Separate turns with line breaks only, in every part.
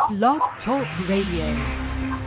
Blog Talk Radio.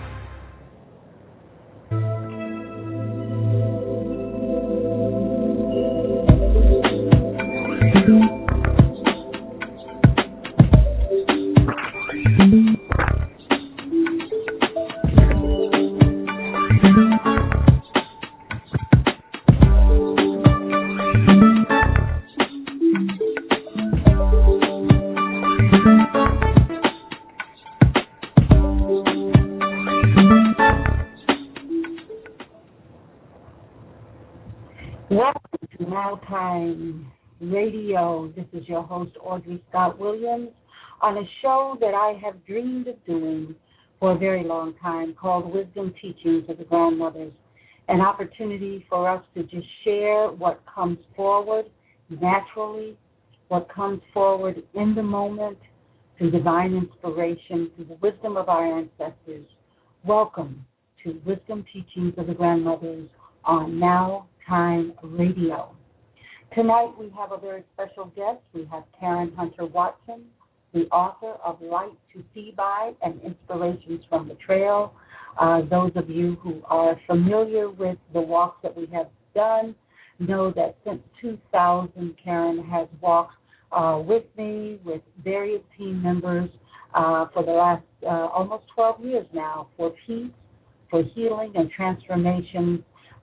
Welcome to Now Time Radio. This is your host, Audrey Scott Williams, on a show that I have dreamed of doing for a very long time called Wisdom Teachings of the Grandmothers, an opportunity for us to just share what comes forward naturally, what comes forward in the moment, through divine inspiration, through the wisdom of our ancestors. Welcome to Wisdom Teachings of the Grandmothers on Now Time Radio. Tonight we have a very special guest. We have Karen Hunter Watson, the author of Light to See By and Inspirations from the Trail. Those of you who are familiar with the walks that we have done know that since 2000, Karen has walked with me, with various team members for the last almost 12 years now for peace, for healing and transformation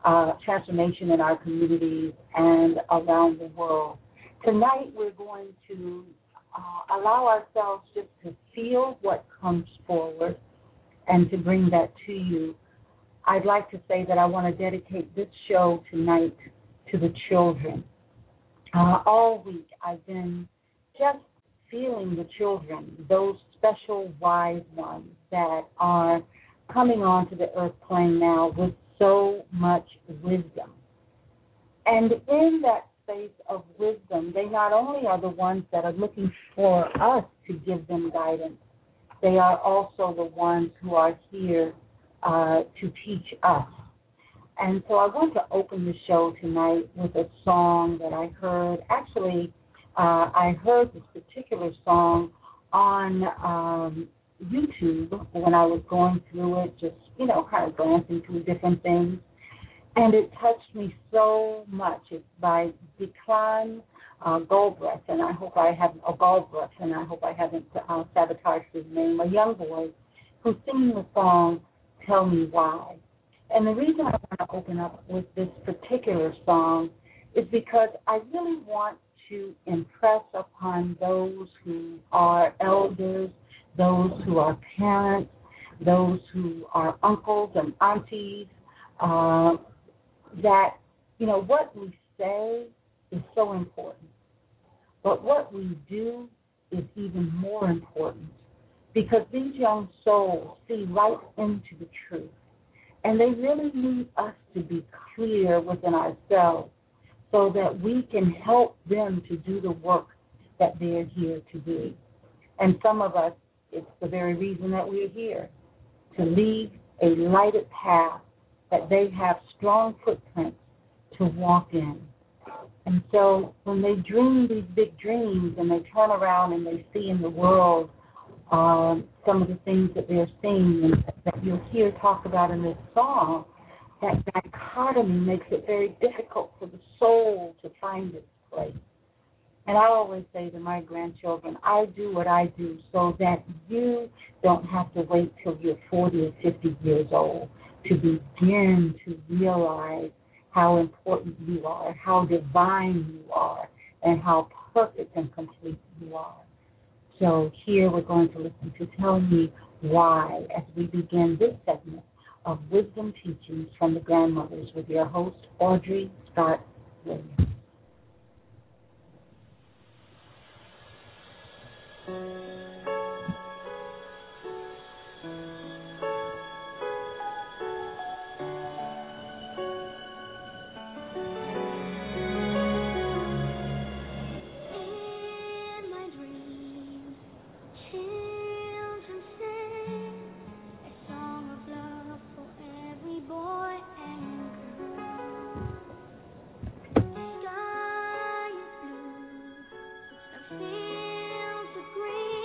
in our communities and around the world. Tonight we're going to allow ourselves just to feel what comes forward and to bring that to you. I'd like to say that I want to dedicate this show tonight to the children. All week I've been just feeling the children, those special wise ones that are coming onto the earth plane now with so much wisdom. And in that space of wisdom, they not only are the ones that are looking for us to give them guidance, they are also the ones who are here to teach us. And so I want to open the show tonight with a song that I heard. Actually, I heard this particular song on YouTube when I was going through it, just, kind of glancing through different things. And it touched me so much. It's by Declan Galbraith, and I hope I haven't, sabotaged his name, a young boy who's singing the song, Tell Me Why. And the reason I want to open up with this particular song is because I really want to impress upon those who are elders, those who are parents, those who are uncles and aunties, that, what we say is so important. But what we do is even more important, because these young souls see right into the truth. And they really need us to be clear within ourselves so that we can help them to do the work that they're here to do. And some of us, it's the very reason that we're here, to lead a lighted path that they have strong footprints to walk in. And so when they dream these big dreams and they turn around and they see in the world some of the things that they're seeing and that you'll hear talked about in this song, that dichotomy makes it very difficult for the soul to find its place. And I always say to my grandchildren, I do what I do so that you don't have to wait till you're 40 or 50 years old to begin to realize how important you are, how divine you are, and how perfect and complete you are. So here we're going to listen to Tell Me Why as we begin this segment of Wisdom Teachings from the Grandmothers with your host, Audrey Scott Williams.
Feels the green.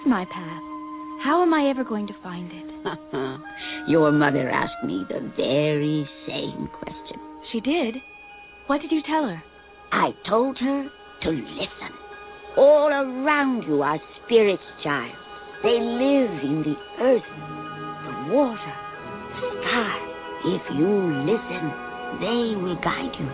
my path. How am I ever going to find it?
Your mother asked me the very same question.
She did? What did you tell her?
I told her to listen. All around you are spirits, child. They live in the earth, the water, the sky. If you listen, they will guide you.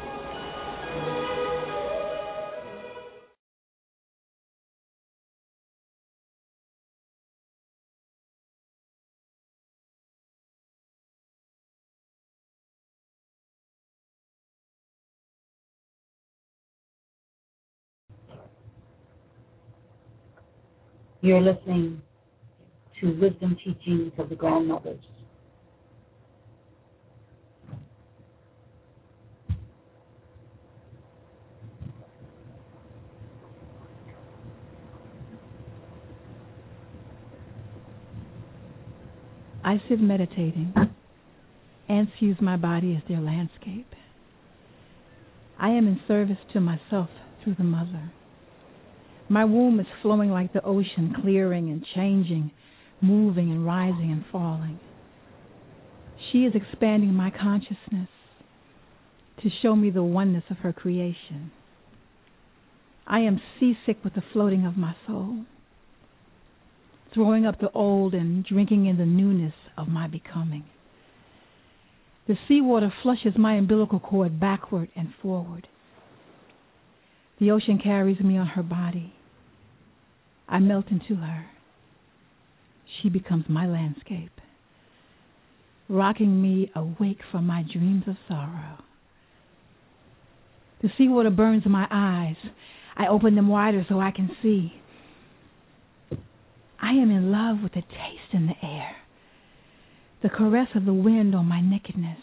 You're listening to Wisdom Teachings of the Grandmothers.
I sit meditating. Ants use my body as their landscape. I am in service to myself through the mother. My womb is flowing like the ocean, clearing and changing, moving and rising and falling. She is expanding my consciousness to show me the oneness of her creation. I am seasick with the floating of my soul, throwing up the old and drinking in the newness of my becoming. The seawater flushes my umbilical cord backward and forward. The ocean carries me on her body. I melt into her. She becomes my landscape, rocking me awake from my dreams of sorrow. The seawater burns my eyes. I open them wider so I can see. I am in love with the taste in the air, the caress of the wind on my nakedness,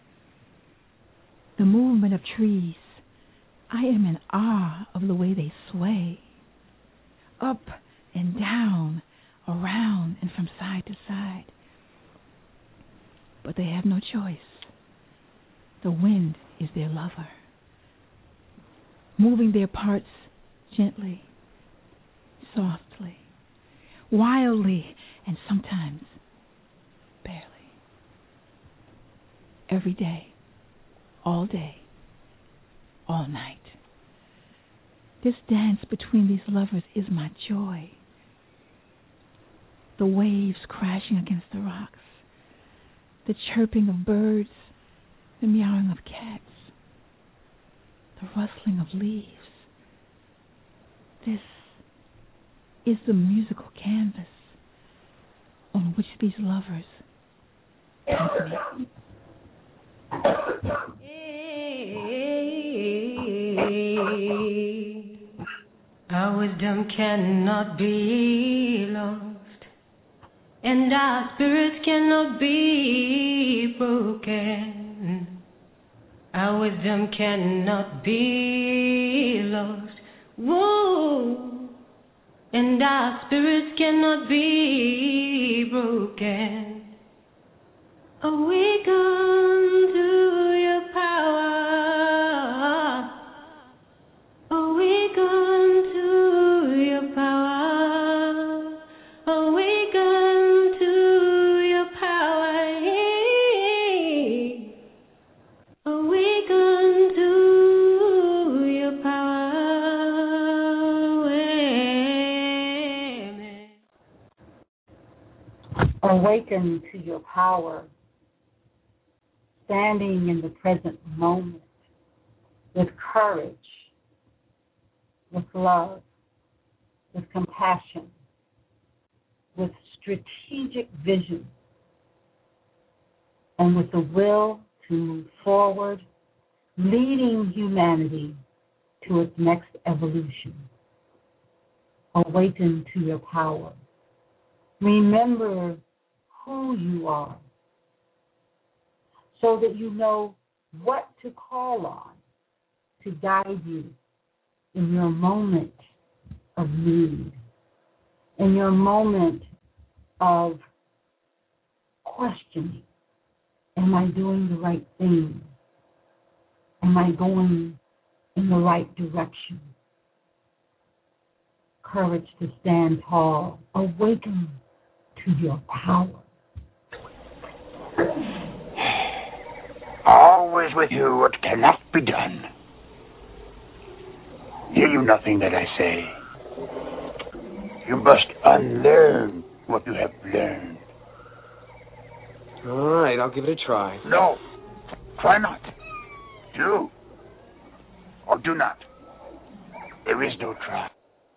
the movement of trees. I am in awe of the way they sway, up and down, around and from side to side. But they have no choice. The wind is their lover, moving their parts gently, softly, wildly, and sometimes barely. Every day, all night. This dance between these lovers is my joy. The waves crashing against the rocks, the chirping of birds, the meowing of cats, the rustling of leaves. This is the musical canvas on which these lovers paint me.
Our wisdom cannot be lost, and our spirits cannot be broken. Our wisdom cannot be lost, whoa, and our spirits cannot be broken. Awaken to your power. Awaken to your power. Awaken to your power. Awaken to your power.
Awaken to your power. Standing in the present moment with courage, with love, with compassion, with strategic vision, and with the will to move forward, leading humanity to its next evolution. Awaken to your power. Remember who you are, so that you know what to call on to guide you in your moment of need, in your moment of questioning. Am I doing the right thing? Am I going in the right direction? courage to stand tall. Awaken to your power.
Always with you what cannot be done. Hear you nothing that I say. You must unlearn what you have learned.
All right, I'll give it a try.
No, try not. Do or do not. There is no try.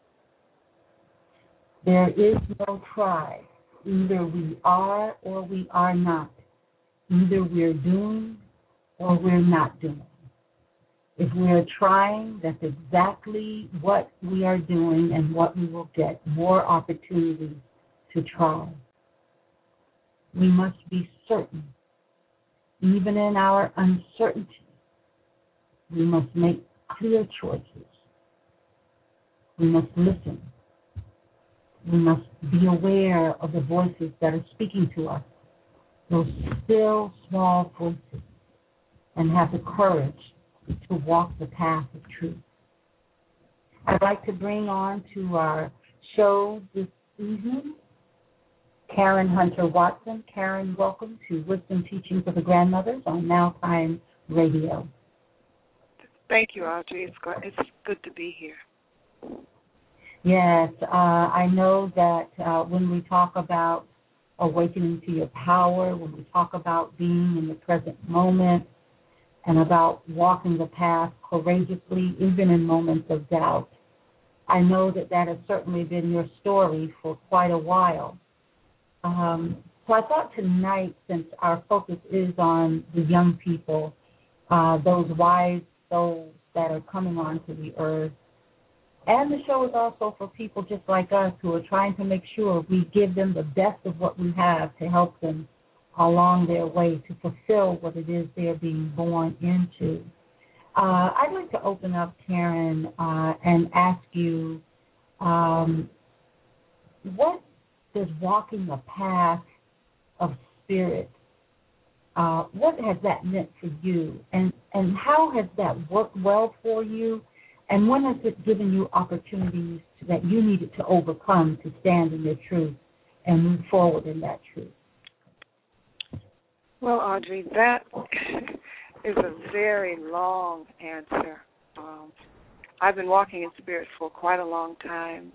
There is no try. Either we are or we are not. Either we're doing or we're not doing. If we're trying, that's exactly what we are doing and what we will get, more opportunities to try. We must be certain. Even in our uncertainty, we must make clear choices. We must listen. We must be aware of the voices that are speaking to us, those still small voices, and have the courage to walk the path of truth. I'd like to bring on to our show this evening Karen Hunter Watson. Karen, welcome to Wisdom Teaching for the Grandmothers on Now Time Radio.
Thank you, Audrey. It's good to be here.
Yes, I know that when we talk about awakening to your power, when we talk about being in the present moment, and about walking the path courageously, even in moments of doubt, I know that that has certainly been your story for quite a while. So I thought tonight, since our focus is on the young people, those wise souls that are coming onto the earth, and the show is also for people just like us who are trying to make sure we give them the best of what we have to help them along their way to fulfill what it is they're being born into. I'd like to open up, Karen, and ask you, what does walking the path of spirit, what has that meant for you? And how has that worked well for you? And when has it given you opportunities that you needed to overcome to stand in your truth and move forward in that truth?
Well, Audrey, that is a very long answer. I've been walking in spirit for quite a long time.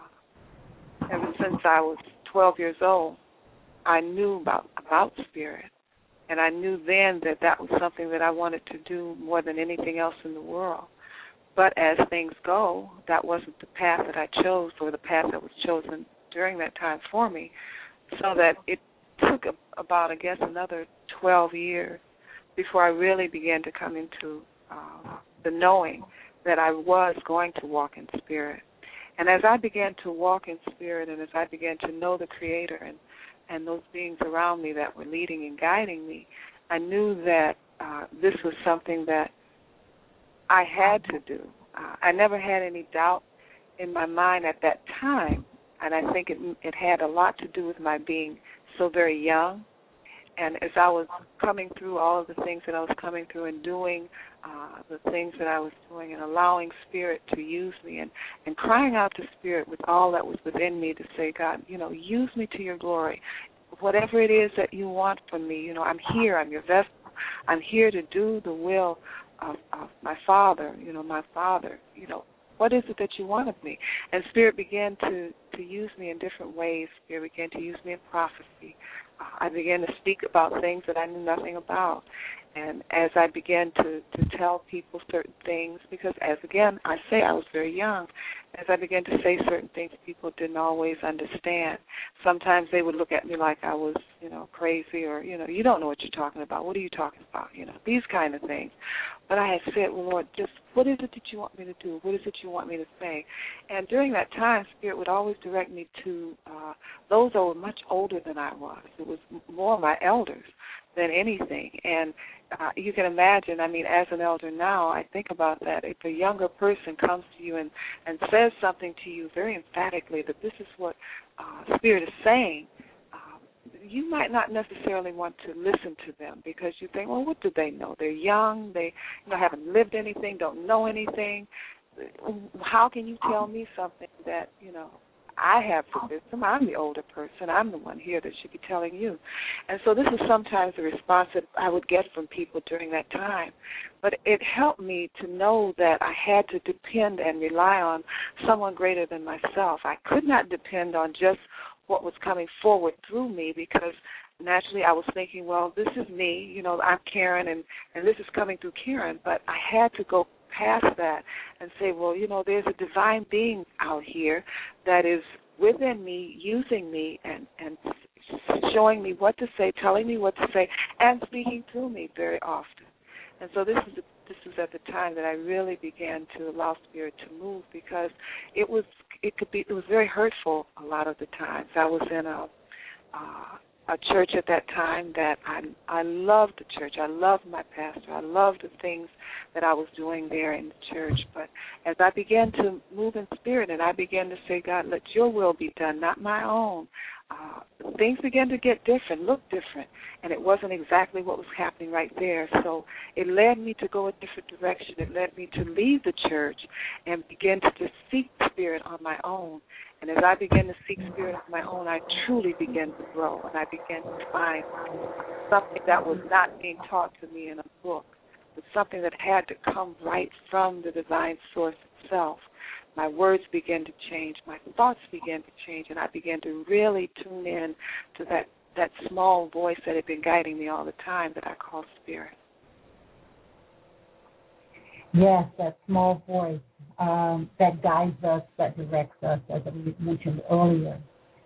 Ever since I was 12 years old, I knew about spirit, and I knew then that was something that I wanted to do more than anything else in the world. But as things go, that wasn't the path that I chose or the path that was chosen during that time for me, so that it took about, I guess, another 12 years before I really began to come into the knowing that I was going to walk in spirit. And as I began to walk in spirit and as I began to know the Creator and those beings around me that were leading and guiding me, I knew that this was something that I had to do. I never had any doubt in my mind at that time, and I think it had a lot to do with my being so very young. And as I was coming through all of the things that I was coming through and doing the things that I was doing and allowing Spirit to use me and crying out to Spirit with all that was within me to say, God, use me to your glory. Whatever it is that you want from me, I'm here. I'm your vessel. I'm here to do the will of my Father, my Father. What is it that you want of me? And Spirit began to use me in different ways. Spirit began to use me in prophecy. I began to speak about things that I knew nothing about. And as I began to tell people certain things, because as again, I say I was very young, as I began to say certain things, people didn't always understand. Sometimes they would look at me like I was, crazy or, you don't know what you're talking about. What are you talking about? These kind of things. But I had said, well, Lord, just what is it that you want me to do? What is it you want me to say? And during that time, Spirit would always direct me to those that were much older than I was. It was more my elders than anything. And you can imagine, as an elder now, I think about that. If a younger person comes to you and says something to you very emphatically that this is what Spirit is saying, you might not necessarily want to listen to them because you think, well, what do they know? They're young. They haven't lived anything, don't know anything. how can you tell me something that, I have the wisdom? I'm the older person. I'm the one here that should be telling you. And so this is sometimes the response that I would get from people during that time. But it helped me to know that I had to depend and rely on someone greater than myself. I could not depend on just what was coming forward through me, because naturally I was thinking, well, this is me, I'm Karen, and this is coming through Karen. But I had to go past that and say, well, there's a divine being out here that is within me, using me, and showing me what to say, telling me what to say, and speaking to me very often. And so this is at the time that I really began to allow Spirit to move, because it was very hurtful a lot of the times. I was in a church at that time that I loved the church. I loved my pastor. I loved the things that I was doing there in the church. But as I began to move in Spirit and I began to say, God, let your will be done, not my own, things began to get different, look different, and it wasn't exactly what was happening right there. So it led me to go a different direction. It led me to leave the church and begin to just seek Spirit on my own. And as I began to seek Spirit on my own, I truly began to grow, and I began to find something that was not being taught to me in a book, but something that had to come right from the divine source itself. My words began to change, my thoughts began to change, and I began to really tune in to that small voice that had been guiding me all the time that I call Spirit.
Yes, that small voice that guides us, that directs us, as we mentioned earlier.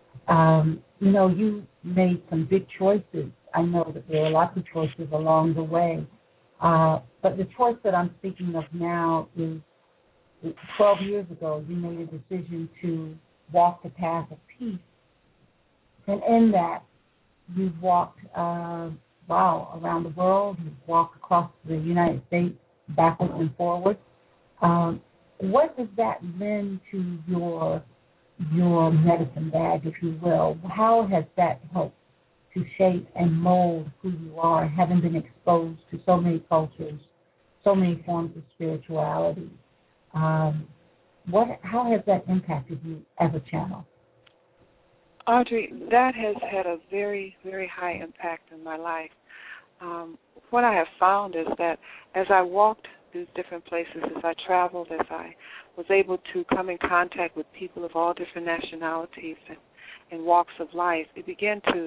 You made some big choices. I know that there are lots of choices along the way, but the choice that I'm speaking of now is 12 years ago, you made a decision to walk the path of peace. And in that, you've walked, around the world. You've walked across the United States, backwards and forwards. What does that lend to your medicine bag, if you will? How has that helped to shape and mold who you are, having been exposed to so many cultures, so many forms of spirituality? How has that impacted you as a channel?
Audrey, that has had a very, very high impact in my life. What I have found is that as I walked these different places, as I traveled, as I was able to come in contact with people of all different nationalities and walks of life, it began to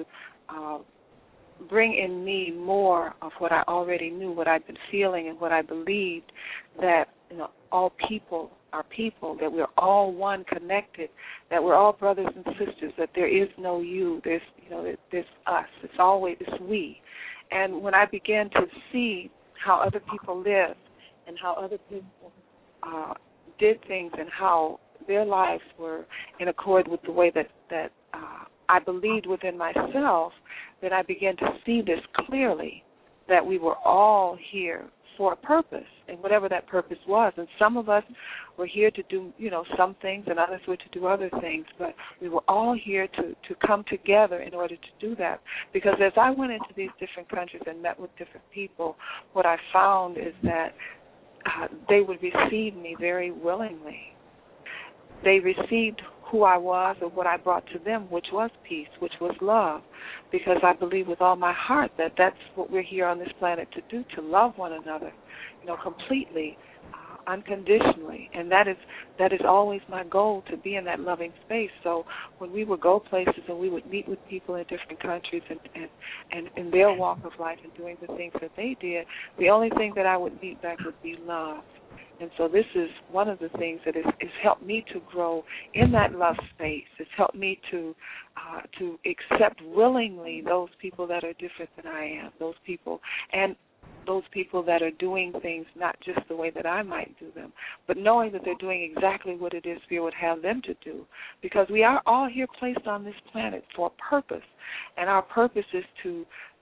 bring in me more of what I already knew, what I'd been feeling and what I believed, that all people are people, that we're all one, connected, that we're all brothers and sisters, that there is no you, there's us, it's we. And when I began to see how other people live and how other people did things and how their lives were in accord with the way that I believed within myself, then I began to see this clearly, that we were all here for a purpose, and whatever that purpose was. And some of us were here to do, some things, and others were to do other things. But we were all here to come together in order to do that. Because as I went into these different countries and met with different people, what I found is that they would receive me very willingly. They received who I was and what I brought to them, which was peace, which was love, because I believe with all my heart that that's what we're here on this planet to do, to love one another, completely, unconditionally, and that is always my goal, to be in that loving space. So when we would go places and we would meet with people in different countries and in their walk of life and doing the things that they did, the only thing that I would meet back would be love. And so this is one of the things that has helped me to grow in that love space. It's helped me to accept willingly those people that are different than I am, those people that are doing things not just the way that I might do them, but knowing that they're doing exactly what it is we would have them to do, because we are all here placed on this planet for a purpose, and our purpose is to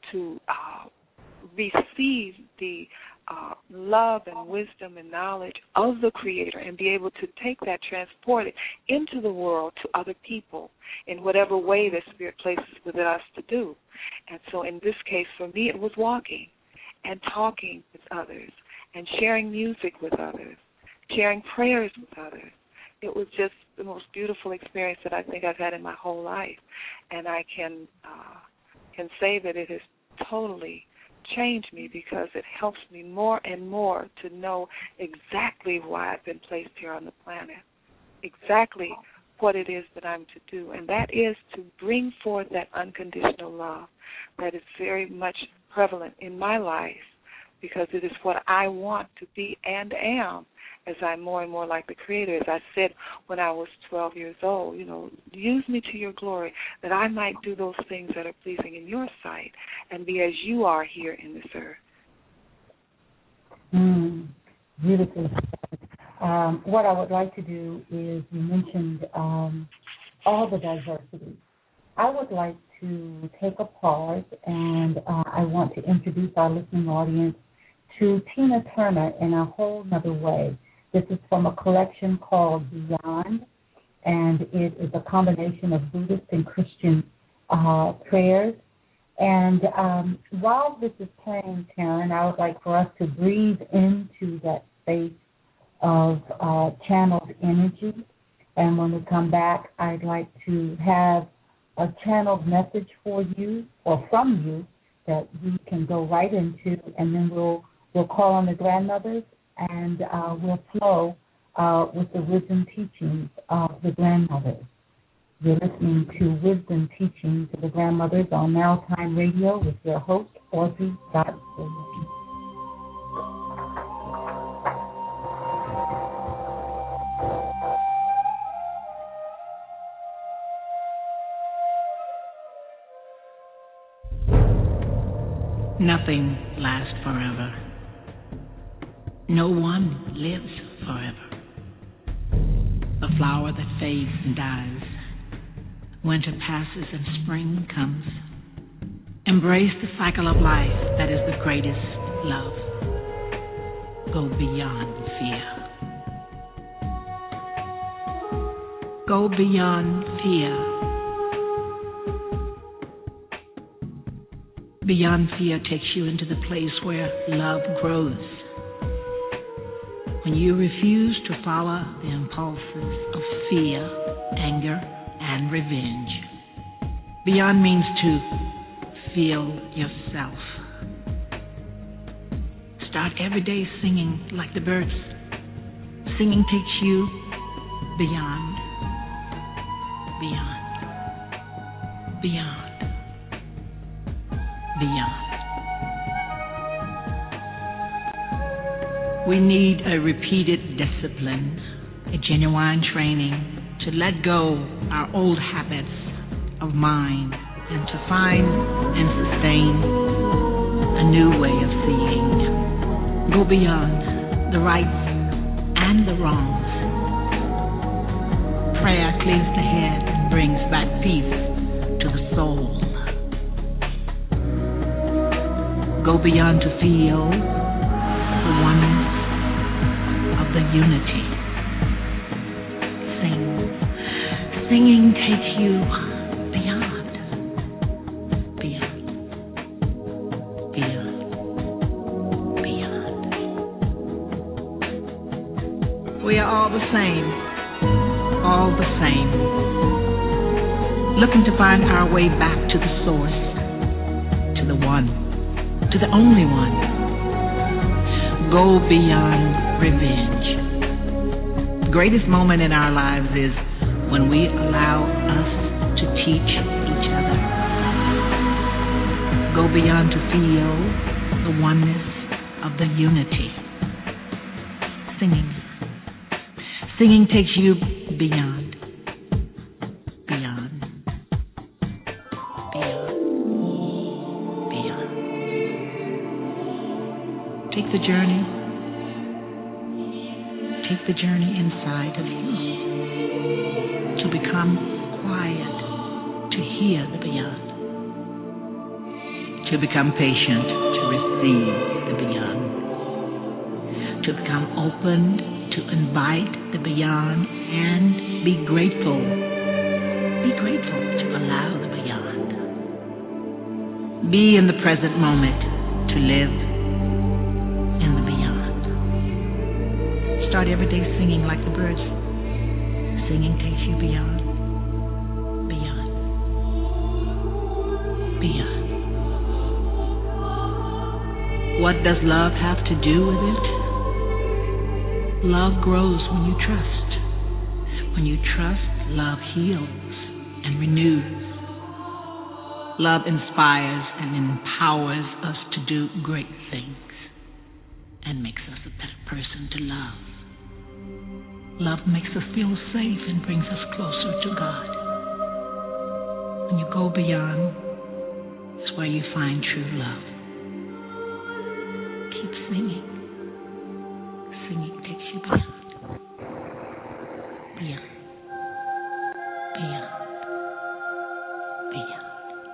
receive the love and wisdom and knowledge of the Creator and be able to take that, transport it into the world to other people in whatever way the Spirit places within us to do. And so in this case, for me, it was walking and talking with others and sharing music with others sharing prayers with others. It was just the most beautiful experience that I think I've had in my whole life, and I can say that it has totally changed me because it helps me more and more to know exactly why I've been placed here on the planet, exactly what it is that I'm to do, and that is to bring forth that unconditional love that is very much prevalent in my life, because it is what I want to be and am as I'm more and more like the Creator. As I said when I was 12 years old, use me to your glory, that I might do those things that are pleasing in your sight and be as you are here in this earth.
Beautiful. What I would like to do is, you mentioned all the diversity. I would like to take a pause, and I want to introduce our listening audience to Tina Turner in a whole nother way. This is from a collection called Beyond, and it is a combination of Buddhist and Christian prayers. And while this is playing, Karen, I would like for us to breathe into that space of channeled energy. And when we come back, I'd like to have a channeled message for you or from you that we can go right into, and then we'll call on the grandmothers, and we'll flow with the wisdom teachings of the grandmothers. You're listening to Wisdom Teachings of the Grandmothers on Now Time Radio with your host, Audrey Scott Williams.
Nothing lasts forever. No one lives forever. A flower that fades and dies. Winter passes and spring comes. Embrace the cycle of life that is the greatest love. Go beyond fear. Go beyond fear. Beyond fear takes you into the place where love grows. When you refuse to follow the impulses of fear, anger, and revenge. Beyond means to feel yourself. Start every day singing like the birds. Singing takes you beyond, beyond, beyond, beyond. We need a repeated discipline, a genuine training to let go our old habits of mind and to find and sustain a new way of seeing. Go beyond the rights and the wrongs. Prayer clears the head and brings back peace to the soul. Go beyond to feel the oneness of the unity. Singing takes you beyond, beyond, beyond, beyond. We are all the same, looking to find our way back to the source, to the one, to the only one. Go beyond revenge. The greatest moment in our lives is when we allow us to teach each other. Go beyond to feel the oneness of the unity. Singing takes you beyond, beyond, beyond, beyond. Take the journey inside of you. To become quiet, to hear the beyond, to become patient, to receive the beyond, to become open, to invite the beyond, and be grateful to allow the beyond. Be in the present moment to live in the beyond. start every day singing like the birds. Singing takes you beyond, beyond, beyond. What does love have to do with it? Love grows when you trust. When you trust, love heals and renews. Love inspires and empowers us to do great things and makes us a better person to love. Love makes us feel safe and brings us closer to God. When you go beyond, it's where you find true love. Keep singing. Singing takes you beyond. Beyond. Beyond. Beyond.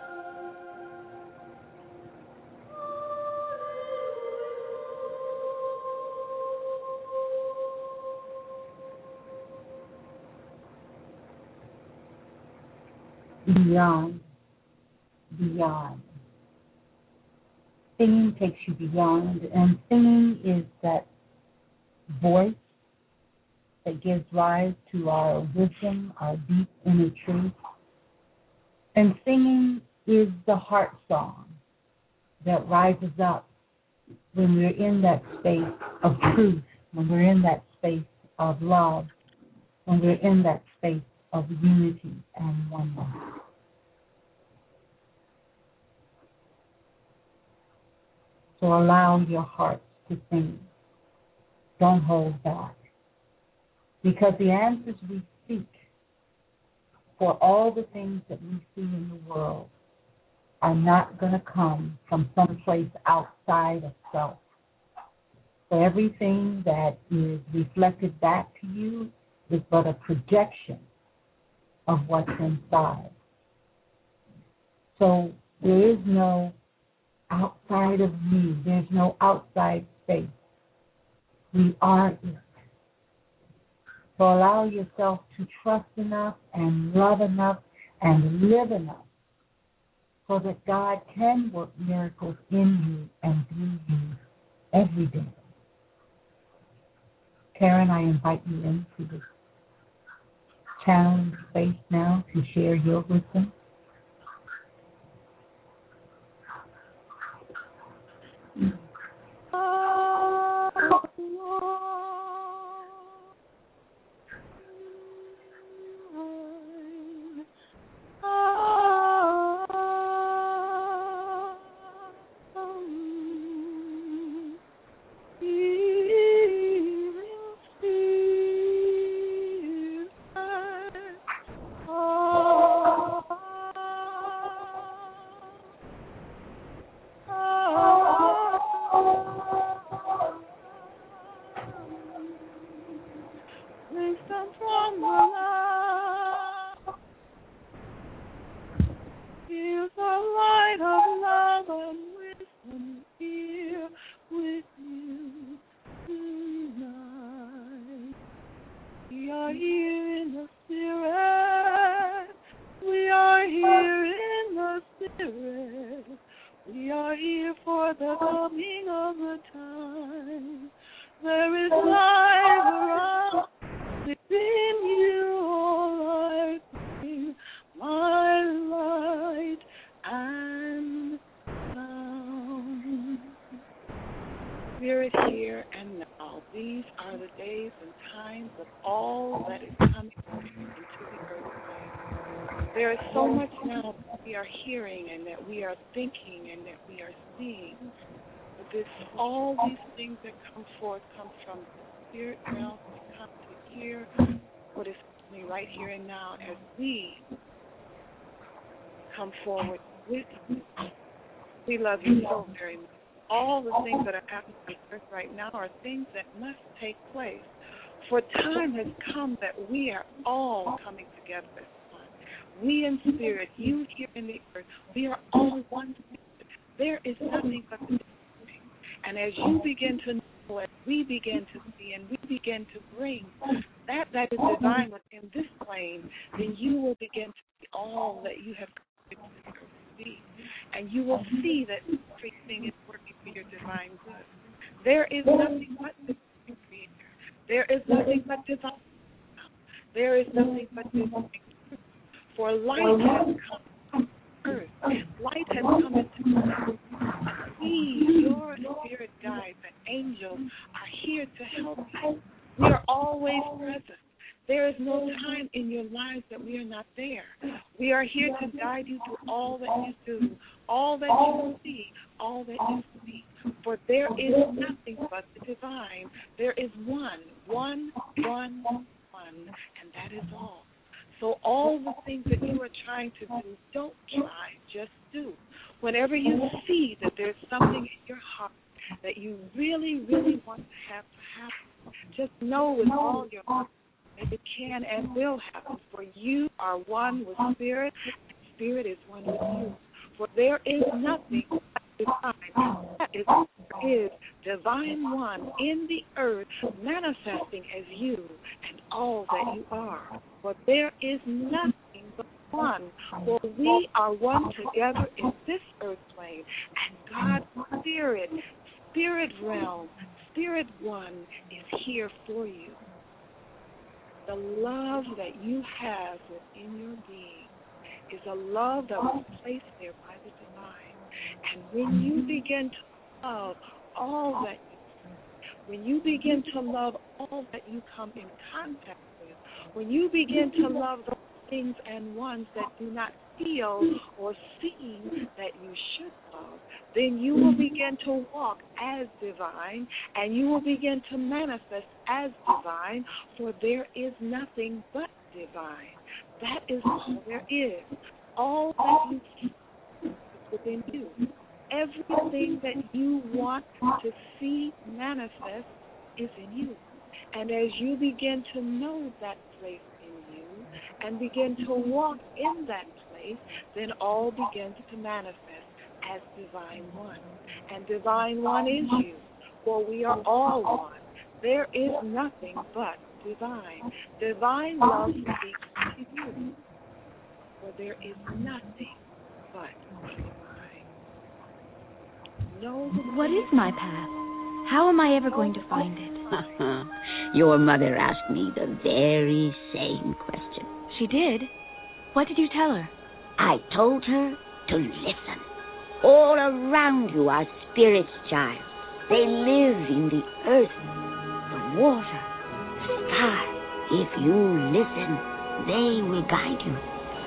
Beyond, beyond. Singing takes you beyond, and singing is that voice that gives rise to our wisdom, our deep inner truth. And singing is the heart song that rises up when we're in that space of truth, when we're in that space of love, when we're in that space of unity and oneness. So allow your hearts to sing. Don't hold back. Because the answers we seek for all the things that we see in the world are not going to come from someplace outside of self. So everything that is reflected back to you is but a projection of what's inside. So there is no outside of me. There's no outside space. We are it. So allow yourself to trust enough and love enough and live enough so that God can work miracles in you and through you every day. Karen, I invite you into this channeling space now to share your wisdom.
All these things that come forth come from the spirit realm. We come to hear what is happening right here and now as we come forward with you. We love you so very much. All the things that are happening on earth right now are things that must take place. For time has come that we are all coming together as one. We in spirit, you here in the earth, we are all one spirit. There is nothing but the. And as you begin to know, as we begin to see, and we begin to bring that is divine within this plane, then you will begin to see all that you have come to see. And you will see that everything is working for your divine good. There is nothing but the Creator. There is nothing but divine. There is nothing but divine. For light has come to earth. Light has come into earth. We, your spirit guides and angels, are here to help you. We are always present. There is no time in your lives that we are not there. We are here to guide you through all that you do, all that you see, all that you speak. For there is nothing but the divine. There is one, and that is all. So all the things that you are trying to do, don't try, just do. Whenever you see that there's something in your heart that you really, really want to have happen, just know with all your heart that it can and will happen. For you are one with Spirit, and Spirit is one with you. For there is nothing but divine. That is divine one in the earth, manifesting as you and all that you are. For there is nothing but one. For we are one together in this earth plane, and God's Spirit realm, Spirit one is here for you. The love that you have within your being is a love that was placed there by the divine. And when you begin to love all that you do, when you begin to love all that you come in contact with, when you begin to love the things and ones that do not feel or seem that you should love, then you will begin to walk as divine, and you will begin to manifest as divine, for there is nothing but divine. That is all there is. All that you see is within you. Everything that you want to see manifest is in you. And as you begin to know that place in you and begin to walk in that place, then all begins to manifest as divine one. And divine one is you, for we are all one. There is nothing but divine. Divine love speaks to you, for there is nothing but divine.
What is my path? How am I ever going to find it?
Your mother asked me the very same question.
She did? What did you tell her?
I told her to listen. All around you are spirits, child. They live in the earth, the water, the sky. If you listen, they will guide you.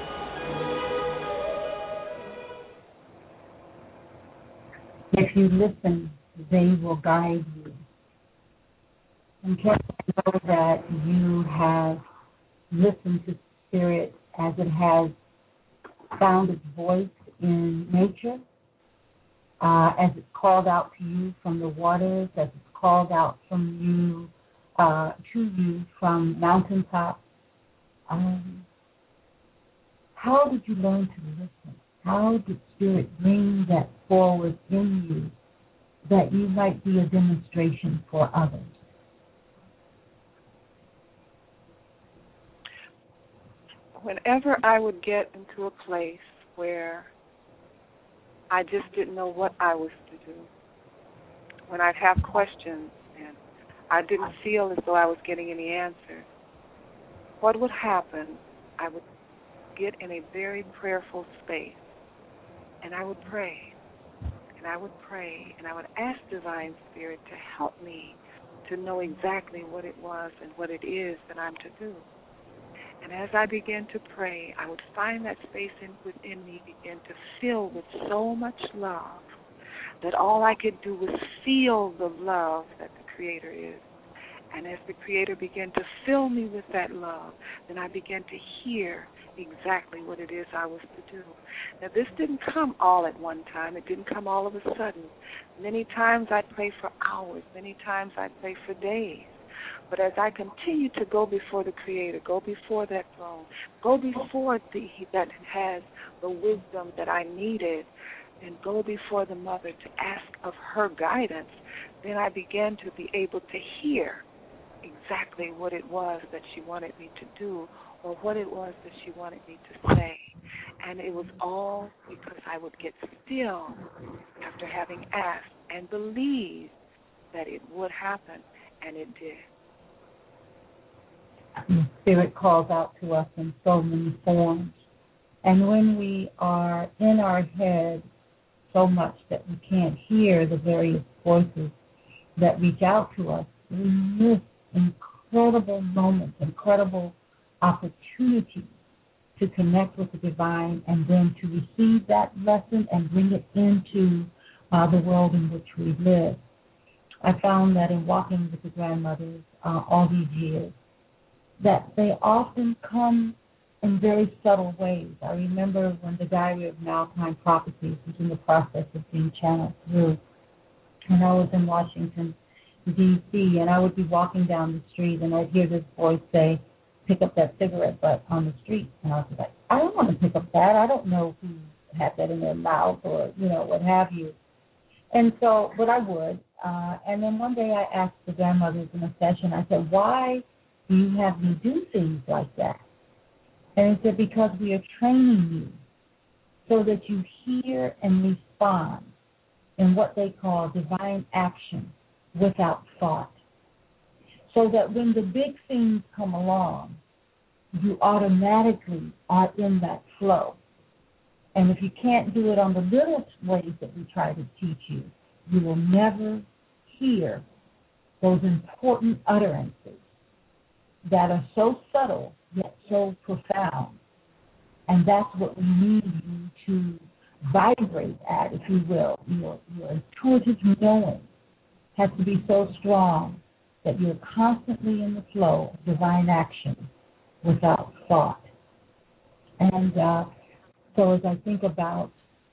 If you listen, they will guide you. And can you know that you have listened to Spirit as it has found its voice in nature, as it's called out to you from the waters, as it's called out from you to you from mountaintops? How did you learn to listen? How did Spirit bring that forward in you that you might be a demonstration for others?
Whenever I would get into a place where I just didn't know what I was to do, when I'd have questions and I didn't feel as though I was getting any answers, what would happen, I would get in a very prayerful space, and I would pray, and I would pray, and I would ask Divine Spirit to help me to know exactly what it was and what it is that I'm to do. And as I began to pray, I would find that space within me begin to fill with so much love that all I could do was feel the love that the Creator is. And as the Creator began to fill me with that love, then I began to hear exactly what it is I was to do. Now, this didn't come all at one time. It didn't come all of a sudden. Many times I'd pray for hours. Many times I'd pray for days. But as I continue to go before the Creator, go before that throne, go before that has the wisdom that I needed, and go before the Mother to ask of her guidance, then I began to be able to hear exactly what it was that she wanted me to do or what it was that she wanted me to say. And it was all because I would get still after having asked and believed that it would happen, and it did.
The Spirit calls out to us in so many forms. And when we are in our head so much that we can't hear the various voices that reach out to us, we miss incredible moments, incredible opportunities to connect with the divine and then to receive that lesson and bring it into the world in which we live. I found that in walking with the grandmothers all these years, that they often come in very subtle ways. I remember when the Diary of Maltime Prophecies was in the process of being channeled through, and I was in Washington, D.C., and I would be walking down the street, and I'd hear this voice say, pick up that cigarette butt on the street. And I was like, I don't want to pick up that. I don't know who had that in their mouth or, what have you. And so, but I would. And then one day I asked the grandmothers in a session, I said, why do you have me do things like that? And they said, because we are training you so that you hear and respond in what they call divine action without thought. So that when the big things come along, you automatically are in that flow. And if you can't do it on the little ways that we try to teach you, you will never hear those important utterances that are so subtle yet so profound. And that's what we need you to vibrate at, if you will. Your intuitive knowing has to be so strong that you're constantly in the flow of divine action without thought. And so as I think about,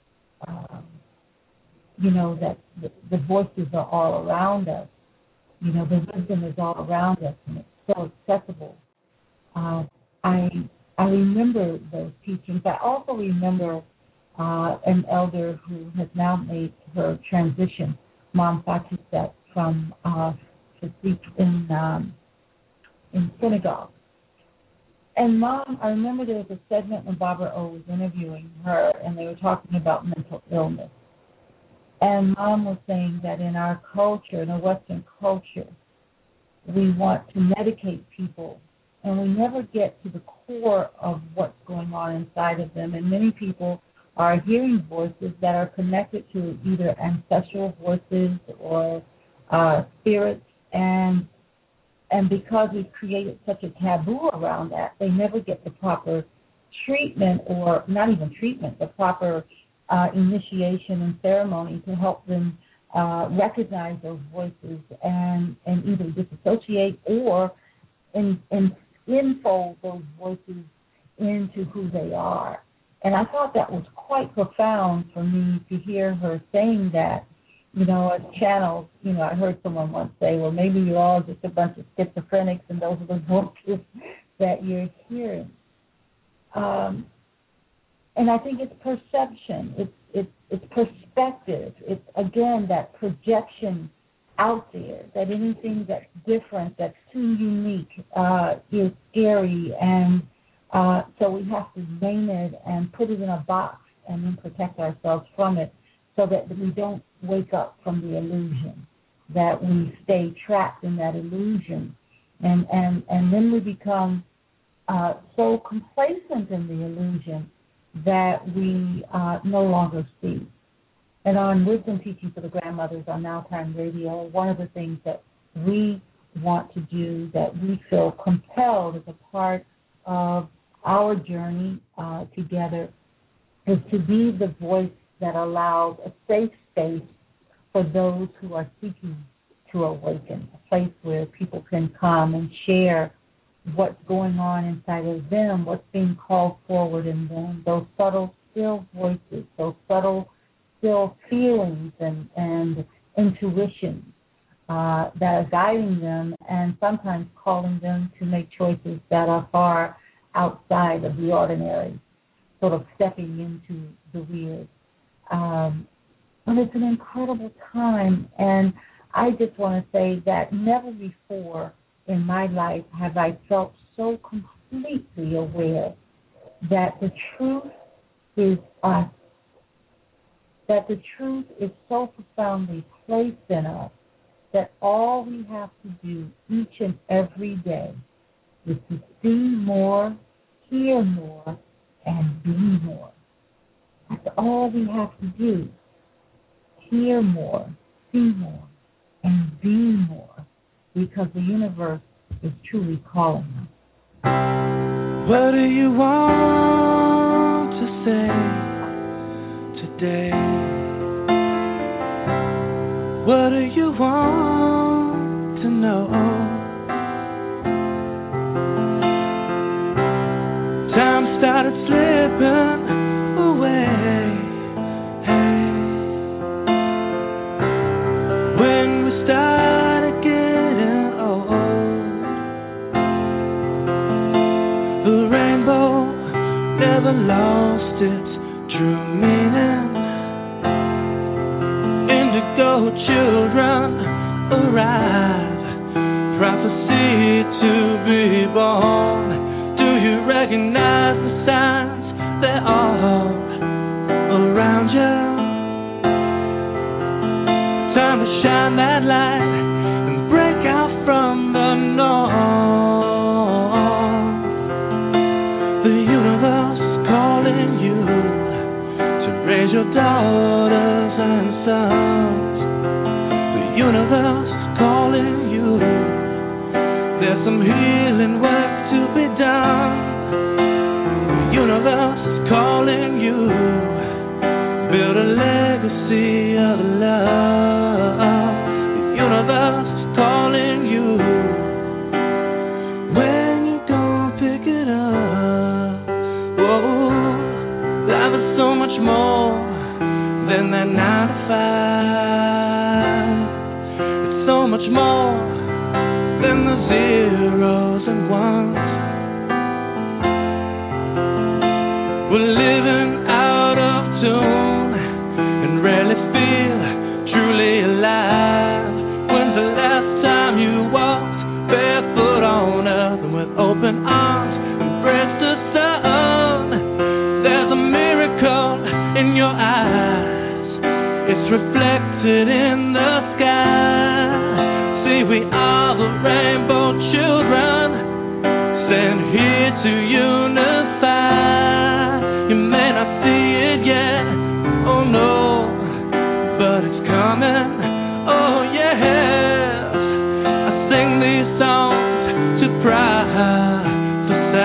that the voices are all around us, the wisdom is all around us, and it's so accessible. I remember those teachings. I also remember an elder who has now made her transition, Mom Fatuset, from to speak in synagogue. And Mom, I remember there was a segment when Barbara O was interviewing her, and they were talking about mental illness. And Mom was saying that in our culture, in a Western culture, we want to medicate people, and we never get to the core of what's going on inside of them. And many people are hearing voices that are connected to either ancestral voices or spirits, and because we've created such a taboo around that, they never get the proper treatment, or not even treatment, the proper initiation and ceremony to help them recognize those voices and either disassociate or enfold those voices into who they are. And I thought that was quite profound for me to hear her saying that. As channels, I heard someone once say, well, maybe you're all just a bunch of schizophrenics and those are the voices that you're hearing. And I think it's perception, it's perspective, it's, again, that projection out there, that anything that's different, that's too unique is scary, and so we have to name it and put it in a box and then protect ourselves from it, so that we don't wake up from the illusion, that we stay trapped in that illusion. And then we become so complacent in the illusion that we no longer see. And on Wisdom Teaching for the Grandmothers on Now Time Radio, one of the things that we want to do, that we feel compelled as a part of our journey together, is to be the voice that allows a safe space for those who are seeking to awaken, a place where people can come and share what's going on inside of them, what's being called forward in them, those subtle, still voices, those subtle, still feelings and intuitions that are guiding them and sometimes calling them to make choices that are far outside of the ordinary, sort of stepping into the weird. And it's an incredible time, and I just want to say that never before in my life have I felt so completely aware that the truth is us, that the truth is so profoundly placed in us that all we have to do each and every day is to see more, hear more, and be more. That's all we have to do. Hear more, see more, and be more, because the universe is truly calling us.
What do you want to say today? What do you want to know? Time started slipping away. Hey. When we started getting old, the rainbow never lost its true meaning. Indigo children arrive, prophecy to be born. Do you recognize the signs? They're all around you. Time to shine that light and break out from the norm. The universe calling you to raise your daughters and sons. The universe calling you. There's some healing work to be done. The universe calling you. Build a legacy of love. The universe calling you. When you gonna pick it up? Whoa, life is so much more than that 9 to 5. It's so much more than the zeros and ones. We're living out of tune and rarely feel truly alive. When's the last time you walked barefoot on earth and with open arms embraced the sun? There's a miracle in your eyes. It's reflected in the sky. See, we are the rainbow children, sent here to unify. You may not see it yet, oh no, but it's coming, oh yes. I sing these songs to prophesy.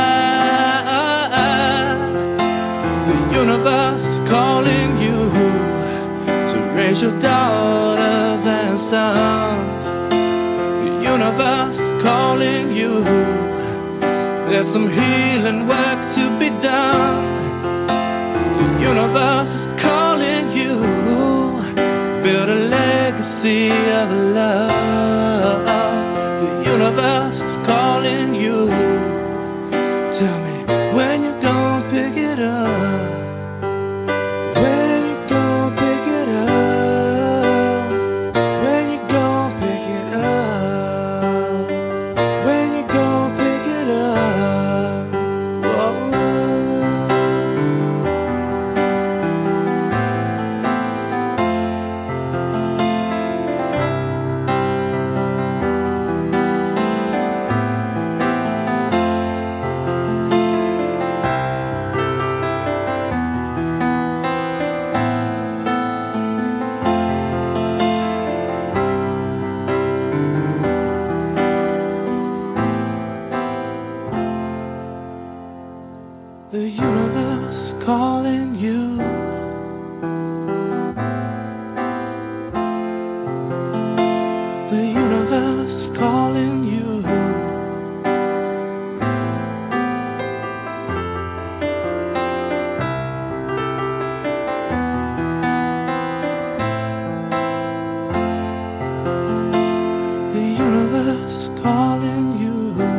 The universe calling you to raise your daughters and sons. The universe calling you. There's some healing work to be done. The universe is calling you. Build a legacy of love. The universe is calling you. Tell me when you gonna pick it up. When you gonna pick it up. When you gonna pick it up. When you gonna pick it up. The universe calling you. The universe calling you. The universe calling you.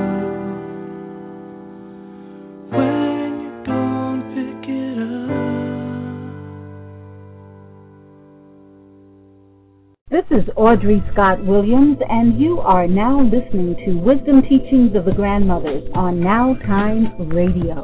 When you gonna pick it up?
This is Audrey Scott Williams, and you are now listening to Wisdom Teachings of the Grandmothers on Now Time Radio.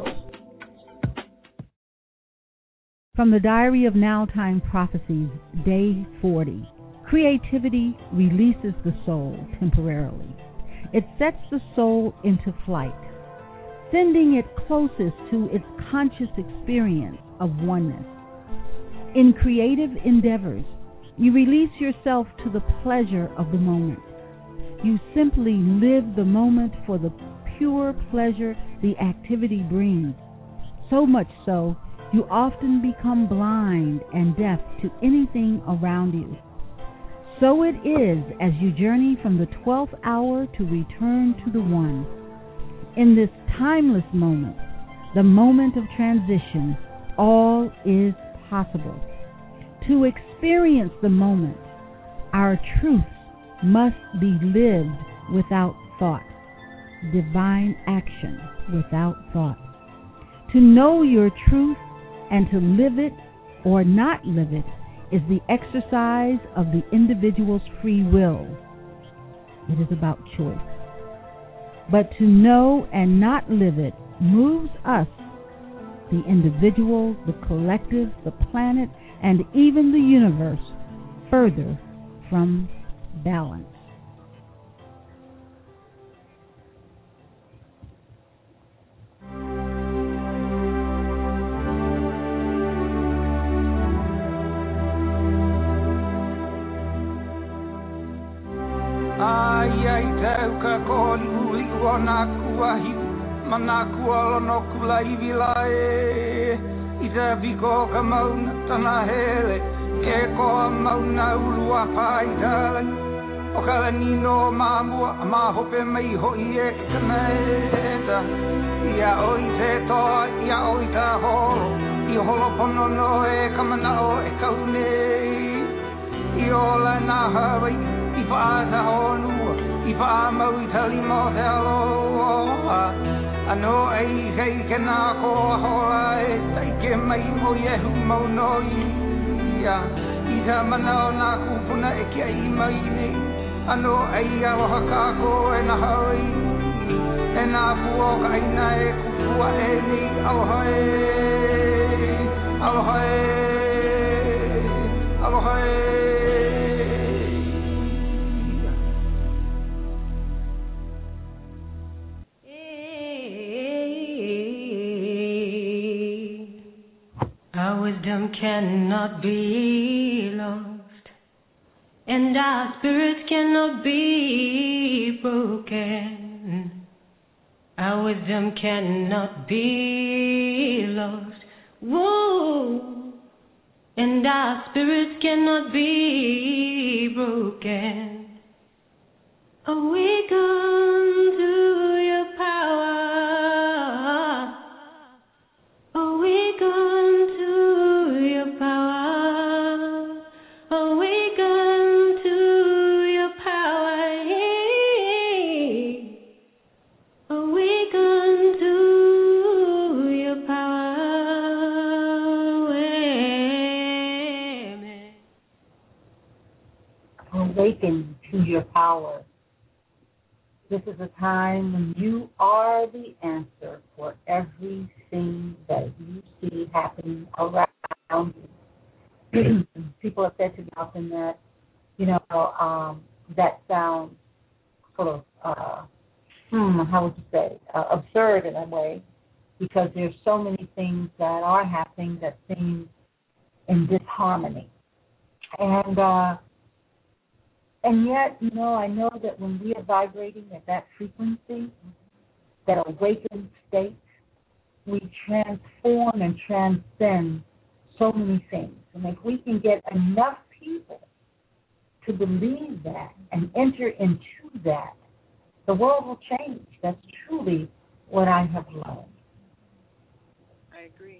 From the Diary of Now Time Prophecies, Day 40. Creativity releases the soul temporarily.
It sets the soul into flight, sending it closest to its conscious experience of oneness. In creative endeavors, you release yourself to the pleasure of the moment. You simply live the moment for the pure pleasure the activity brings. So much so, you often become blind and deaf to anything around you. So it is as you journey from the 12th hour to return to the One. In this timeless moment, the moment of transition, all is possible. To experience the moment, our truths must be lived without thought. Divine action without thought. To know your truth and to live it or not live it is the exercise of the individual's free will. It is about choice. But to know and not live it moves us, the individual, the collective, the planet, and even the universe, further from balance.
Ai tau ka koni ui wana kuahi mana kualo no kula ivila I te viko ka mauna tana hele ke ko mauna ulua pai talan o ka nino mamua ma hope mai ho I kaneta ia oi te toa ia oi ta horo I holo pono no kamana o kaunei I ola na Hawaii I whaata honua, I wha mau I tali mo te aloha Ano ei kei ke nā koa hoa tai ke mai mo Yehu mau no ia I ta mana o nā kupuna ke ai mai nei Ano ei aloha kako na Hawaii na puo ka ina kupua nei aloha aloha aloha
Our wisdom cannot be lost, and our spirits cannot be broken. Our wisdom cannot be lost, whoa, and our spirits cannot be broken. Awaken to your power. Awaken to your power. Awaken to your power. Awaken to your power.
Awaken to your power. This is a time when you are the answer for everything that you see happening around you. People have said to me often that, that sounds sort of, how would you say, absurd in a way, because there's so many things that are happening that seem in disharmony. And yet, I know that when we are vibrating at that frequency, that awakened state, we transform and transcend so many things. And if we can get enough people to believe that and enter into that, the world will change. That's truly what I have learned.
I agree.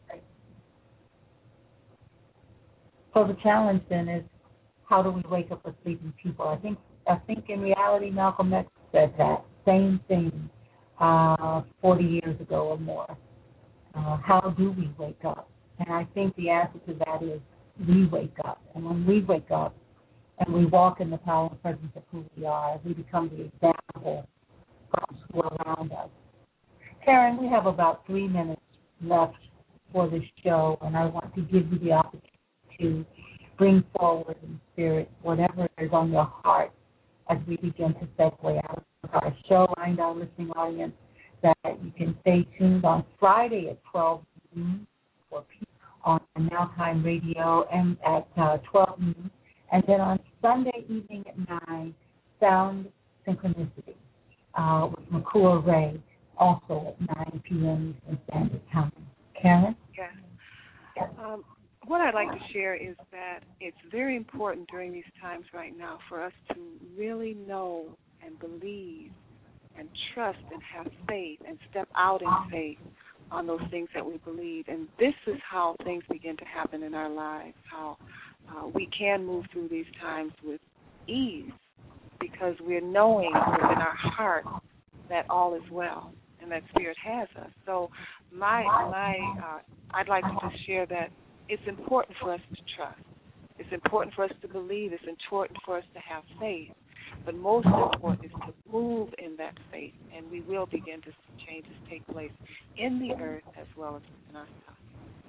So the challenge then is, how do we wake up a sleeping people? I think in reality, Malcolm X said that same thing 40 years ago or more. How do we wake up? And I think the answer to that is we wake up. And when we wake up and we walk in the power and presence of who we are, we become the example for those who are around us. Karen, we have about 3 minutes left for this show, and I want to give you the opportunity to bring forward in spirit whatever is on your heart as we begin to segue out of our show. Remind our listening audience that you can stay tuned on Friday at 12 noon for on Now Time Radio and at 12 noon. And then on Sunday evening at 9, Sound Synchronicity with Makua Ray, also at 9 p.m. Eastern Standard Time. Karen?
Yes. What I'd like to share is that it's very important during these times right now for us to really know and believe and trust and have faith and step out in faith on those things that we believe. And this is how things begin to happen in our lives, how we can move through these times with ease because we're knowing within our heart that all is well and that Spirit has us. So I'd like to just share that it's important for us to trust. It's important for us to believe. It's important for us to have faith. But most important is to move in that faith, and we will begin to see changes take place in the earth as well as in ourselves.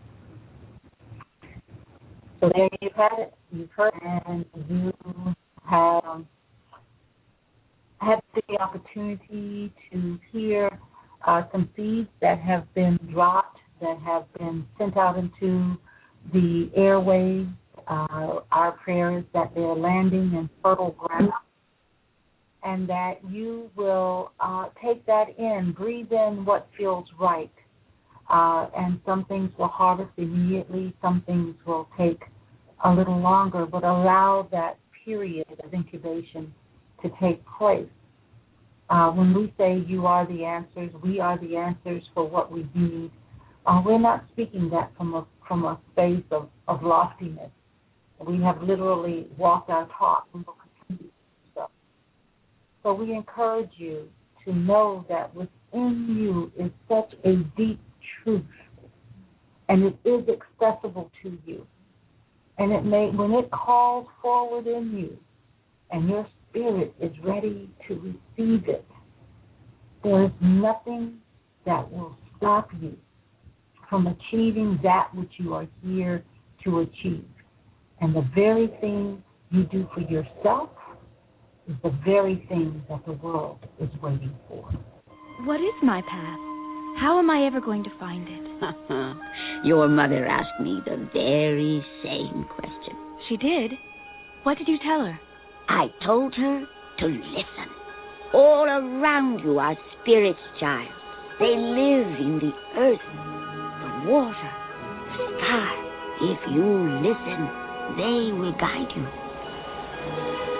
So there you've had it. You've heard, and you have had the opportunity to hear some seeds that have been dropped, that have been sent out into the airwaves. Our prayer is that they're landing in fertile ground, and that you will take that in, breathe in what feels right. And some things will harvest immediately, some things will take a little longer, but allow that period of incubation to take place. When we say you are the answers, we are the answers for what we need, we're not speaking that from a space of loftiness. We have literally walked our talk. We will continue to do so. So we encourage you to know that within you is such a deep truth, and it is accessible to you. And when it calls forward in you, and your spirit is ready to receive it, there is nothing that will stop you from achieving that which you are here to achieve. And the very thing you do for yourself is the very thing that the world is waiting for.
What is my path? How am I ever going to find it?
Your mother asked me the very same question.
She did? What did you tell her?
I told her to listen. All around you are spirits, child. They live in the earth, the water, the sky. If you listen, they will guide you.